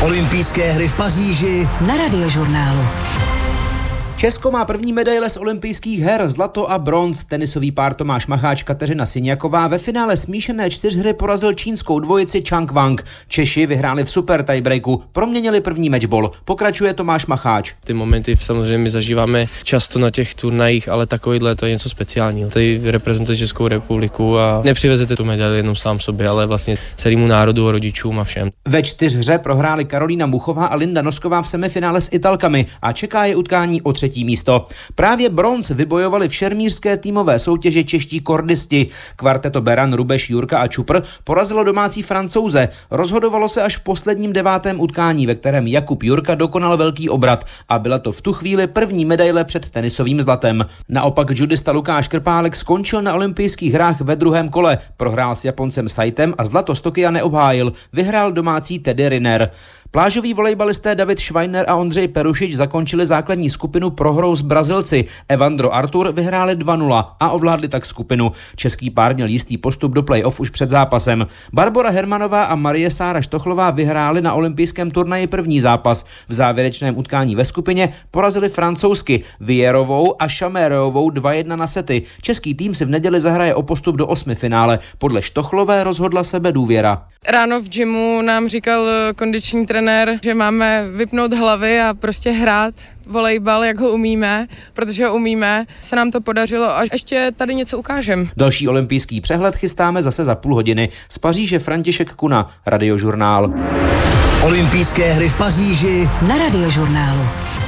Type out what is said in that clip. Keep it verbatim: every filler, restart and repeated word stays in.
Olympijské hry v Paříži na Radiožurnálu. Česko má první medaile z olympijských her, zlato a bronz. Tenisový pár Tomáš Macháč, Kateřina Siniaková ve finále smíšené čtyřhry porazil čínskou dvojici Chang Wang. Češi vyhráli v super tiebreaku, proměnili první matchball. Pokračuje Tomáš Macháč. Ty momenty samozřejmě my zažíváme často na těch turnajích, ale takovýhle to je něco speciálního. Tady reprezentuje Českou republiku a nepřivezete tu medaili jenom sám sobě, ale vlastně celému národu, rodičům a všem. Ve čtyřhře prohráli Karolína Muchová a Linda Nosková v semifinále s Italkami a čeká je utkání o třetí místo. Právě bronz vybojovali v šermířské týmové soutěži čeští kordisti. Kvarteto Beran, Rubeš, Jurka a Čupr porazilo domácí Francouze. Rozhodovalo se až v posledním devátém utkání, ve kterém Jakub Jurka dokonal velký obrat a byla to v tu chvíli první medaile před tenisovým zlatem. Naopak judista Lukáš Krpálek skončil na olympijských hrách ve druhém kole. Prohrál s Japoncem Saitem a zlato z Tokia neobhájil. Vyhrál domácí Teddy Riner. Plážoví volejbalisté David Schweiner a Ondřej Perušič zakončili základní skupinu prohrou s Brazilci. Evandro Artur vyhráli dva nula a ovládli tak skupinu. Český pár měl jistý postup do play-off už před zápasem. Barbora Hermanová a Marie Sára Štochlová vyhráli na olympijském turnaji první zápas. V závěrečném utkání ve skupině porazili francouzsky Vierovou a Šamérovou dva jedna na sety. Český tým si v neděli zahraje o postup do osmifinále. Podle Štochlové rozhodla sebedůvěra. Ráno v gymu nám říkal kondiční trenér, že máme vypnout hlavy a prostě hrát volejbal, jak ho umíme, protože ho umíme, se nám to podařilo a ještě tady něco ukážem. Další olympijský přehled chystáme zase za půl hodiny. Z Paříže František Kuna, Radiožurnál. Olympijské hry v Paříži na Radiožurnálu.